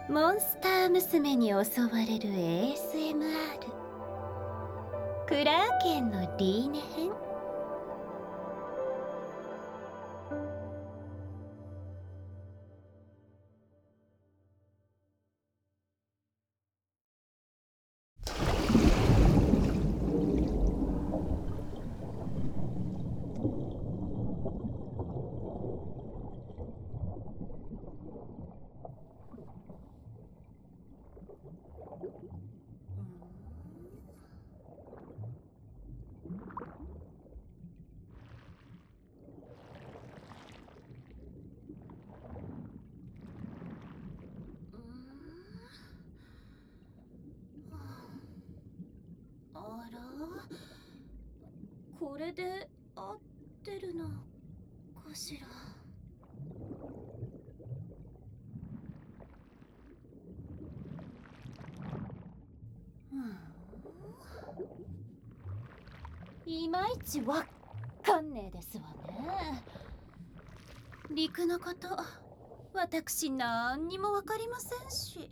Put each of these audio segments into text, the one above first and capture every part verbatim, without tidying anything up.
モンスター娘に襲われる エーエスエムアール クラーケンのリーネ編。あら、これで合ってるのかしら。いまいちわかんねえですわね。陸のこと私なんにもわかりませんし、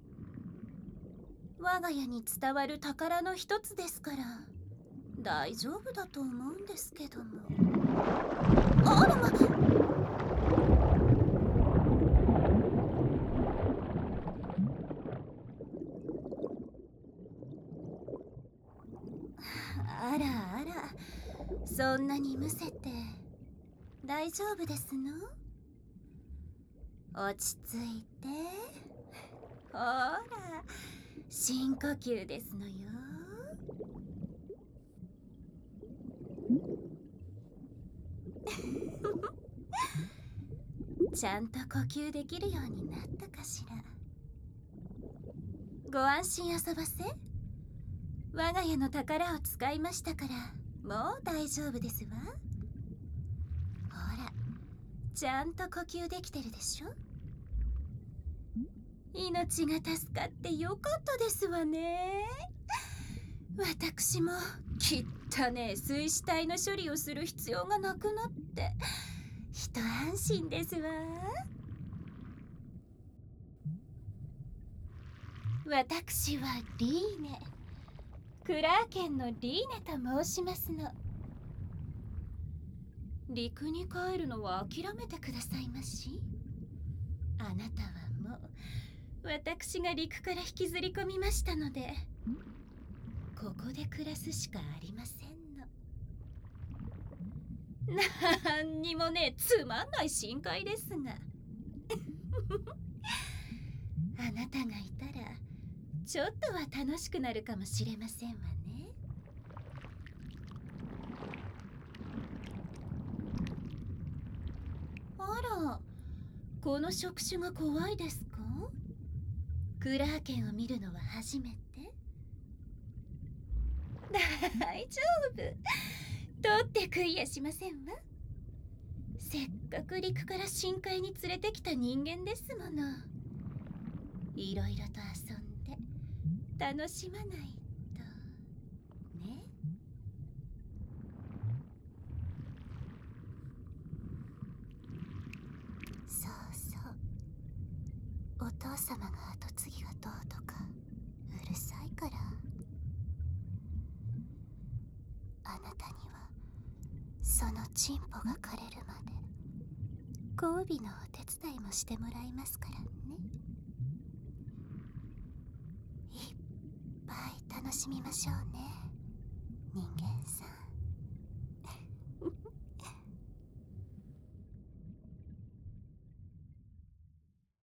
我が家に伝わる宝の一つですから大丈夫だと思うんですけども。あらま、あらあら、そんなにむせて大丈夫ですの？落ち着いて。ほら、深呼吸ですのよ。ちゃんと呼吸できるようになったかしら。ご安心あそばせ。我が家の宝を使いましたからもう大丈夫ですわ。ほら、ちゃんと呼吸できてるでしょ。命が助かってよかったですわね。私もきったねえ水死体の処理をする必要がなくなって一安心ですわ。私はリーネ、クラーケンのリーネと申しますの。陸に帰るのは諦めてくださいまし。あなたはもう私が陸から引きずり込みましたので、ここで暮らすしかありませんの。なんにもね、つまんない深海ですがあなたがいたらちょっとは楽しくなるかもしれませんわね。あら、この触手が怖いですか？クラーケンを見るのは初めて？大丈夫、取って食いやしませんわ。せっかく陸から深海に連れてきた人間ですもの。いろいろと遊んで楽しまないとね。そうそう、お父様が跡継ぎがどうとかうるさいから。あなたにはそのチンポが枯れるまで交尾のお手伝いもしてもらいますからね。いっぱい楽しみましょうね、人間。